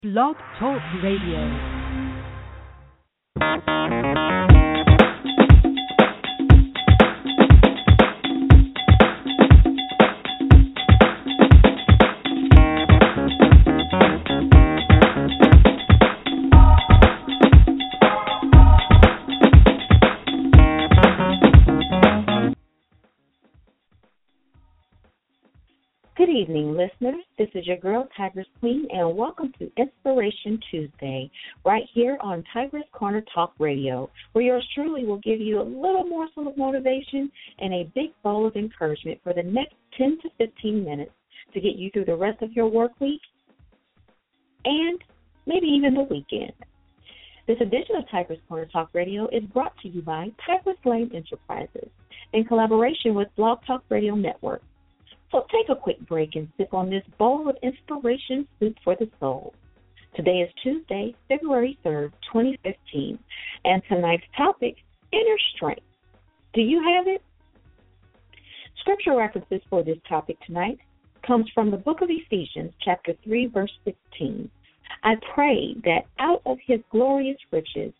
Blog Talk Radio. Good evening, listeners. This is your girl, Tigress Queen, and welcome to Inspiration Tuesday, right here on Tigress Corner Talk Radio, where yours truly will give you a little morsel of motivation and a big bowl of encouragement for the next 10 to 15 minutes to get you through the rest of your work week and maybe even the weekend. This edition of Tigress Corner Talk Radio is brought to you by Tigress Lane Enterprises in collaboration with Blog Talk Radio Network. So take a quick break and sip on this bowl of inspiration soup for the soul. Today is Tuesday, February 3rd, 2015, and tonight's topic, inner strength. Do you have it? Scripture references for this topic tonight comes from the book of Ephesians, chapter 3, verse 16. I pray that out of his glorious riches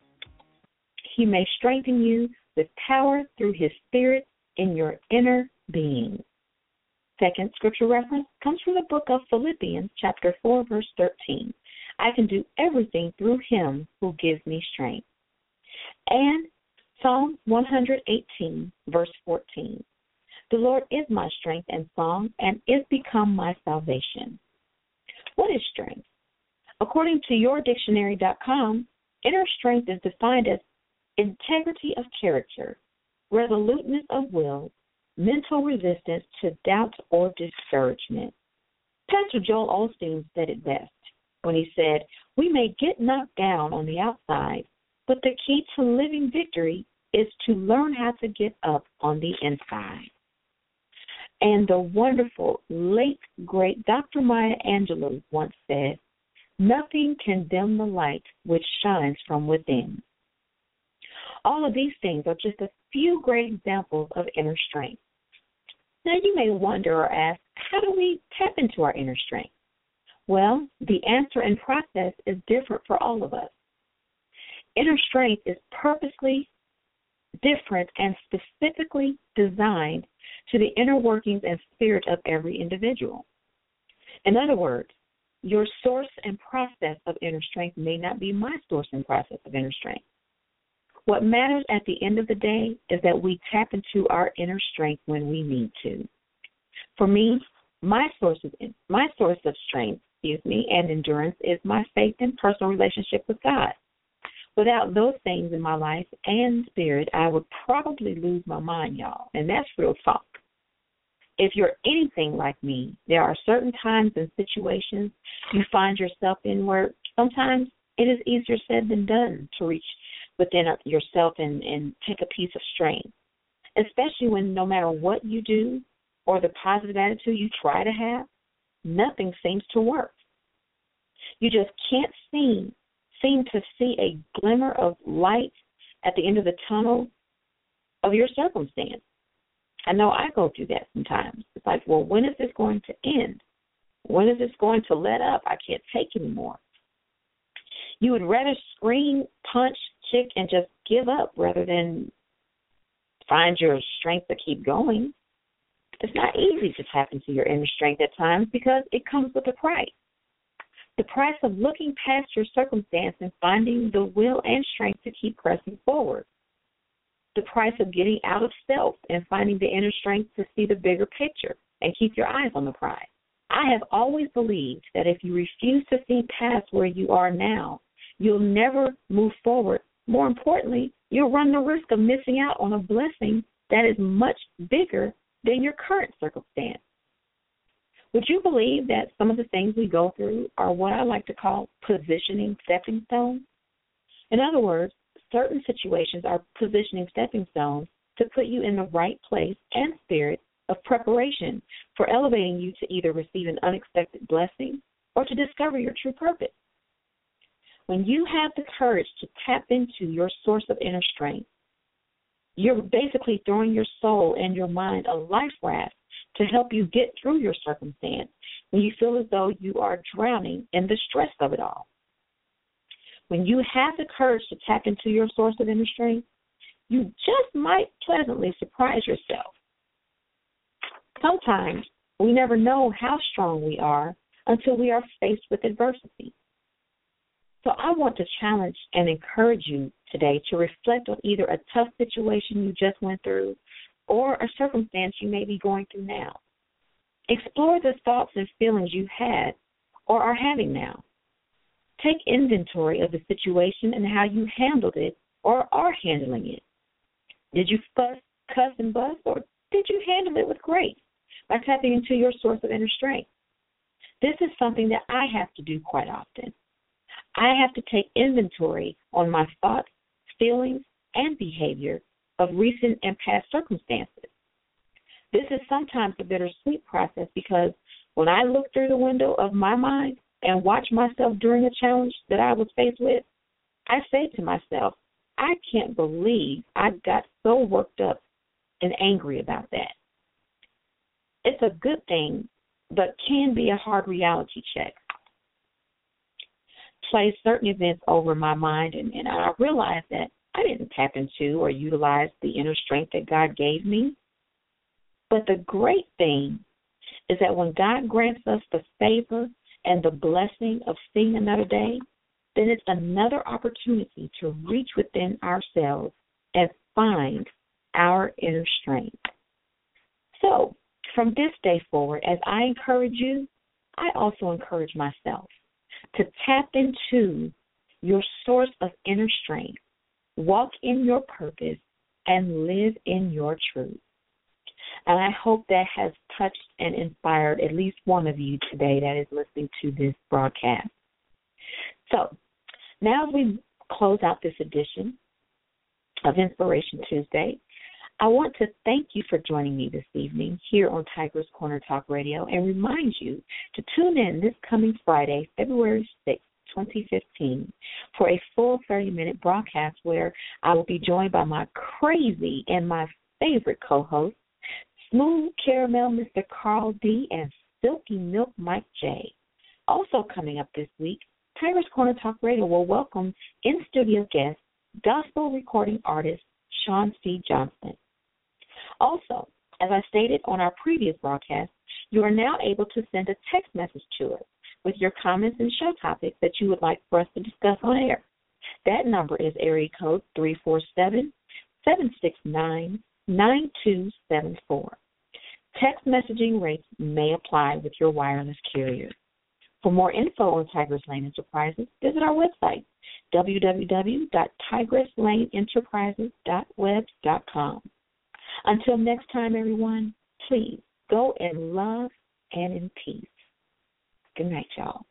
he may strengthen you with power through his Spirit in your inner being. Second scripture reference comes from the book of Philippians, chapter 4, verse 13. I can do everything through him who gives me strength. And Psalm 118, verse 14. The Lord is my strength and song, and is become my salvation. What is strength? According to yourdictionary.com, inner strength is defined as integrity of character, resoluteness of will, mental resistance to doubt or discouragement. Pastor Joel Osteen said it best when he said, we may get knocked down on the outside, but the key to living victory is to learn how to get up on the inside. And the wonderful, late, great Dr. Maya Angelou once said, nothing can dim the light which shines from within. All of these things are just a few great examples of inner strength. Now, you may wonder or ask, how do we tap into our inner strength? Well, the answer and process is different for all of us. Inner strength is purposely different and specifically designed to the inner workings and spirit of every individual. In other words, your source and process of inner strength may not be my source and process of inner strength. What matters at the end of the day is that we tap into our inner strength when we need to. For me, my source of strength, and endurance is my faith and personal relationship with God. Without those things in my life and spirit, I would probably lose my mind, y'all, and that's real talk. If you're anything like me, there are certain times and situations you find yourself in where sometimes it is easier said than done to reach within yourself and take a piece of strength, especially when no matter what you do or the positive attitude you try to have, nothing seems to work. You just can't seem to see a glimmer of light at the end of the tunnel of your circumstance. I know I go through that sometimes. It's like, well, when is this going to end? When is this going to let up? I can't take anymore. You would rather scream, punch, kick, and just give up rather than find your strength to keep going. It's not easy to tap into your inner strength at times because it comes with a price. The price of looking past your circumstance and finding the will and strength to keep pressing forward. The price of getting out of self and finding the inner strength to see the bigger picture and keep your eyes on the prize. I have always believed that if you refuse to see past where you are now, you'll never move forward. More importantly, you'll run the risk of missing out on a blessing that is much bigger than your current circumstance. Would you believe that some of the things we go through are what I like to call positioning stepping stones? In other words, certain situations are positioning stepping stones to put you in the right place and spirit of preparation for elevating you to either receive an unexpected blessing or to discover your true purpose. When you have the courage to tap into your source of inner strength, you're basically throwing your soul and your mind a life raft to help you get through your circumstance when you feel as though you are drowning in the stress of it all. When you have the courage to tap into your source of inner strength, you just might pleasantly surprise yourself. Sometimes we never know how strong we are until we are faced with adversity. So I want to challenge and encourage you today to reflect on either a tough situation you just went through or a circumstance you may be going through now. Explore the thoughts and feelings you had or are having now. Take inventory of the situation and how you handled it or are handling it. Did you fuss, cuss, and bust, or did you handle it with grace by tapping into your source of inner strength? This is something that I have to do quite often. I have to take inventory on my thoughts, feelings, and behavior of recent and past circumstances. This is sometimes a bittersweet process because when I look through the window of my mind and watch myself during a challenge that I was faced with, I say to myself, I can't believe I got so worked up and angry about that. It's a good thing, but can be a hard reality check. Play certain events over my mind, and I realize that I didn't tap into or utilize the inner strength that God gave me. But the great thing is that when God grants us the favor and the blessing of seeing another day, then it's another opportunity to reach within ourselves and find our inner strength. So, from this day forward, as I encourage you, I also encourage myself to tap into your source of inner strength, walk in your purpose, and live in your truth. And I hope that has touched and inspired at least one of you today that is listening to this broadcast. So, now as we close out this edition of Inspiration Tuesday, I want to thank you for joining me this evening here on Tigress Corner Talk Radio and remind you to tune in this coming Friday, February 6th, 2015, for a full 30-minute broadcast where I will be joined by my crazy and my favorite co-host, Smooth Caramel Mr. Carl D. and Silky Milk Mike J. Also coming up this week, Tigress Corner Talk Radio will welcome in-studio guest, gospel recording artist Sean C. Johnston. Also, as I stated on our previous broadcast, you are now able to send a text message to us with your comments and show topics that you would like for us to discuss on air. That number is area code 347-769-9274. Text messaging rates may apply with your wireless carrier. For more info on Tigress Lane Enterprises, visit our website, www.tigresslaneenterprises.webs.com. Until next time, everyone, please go in love and in peace. Good night, y'all.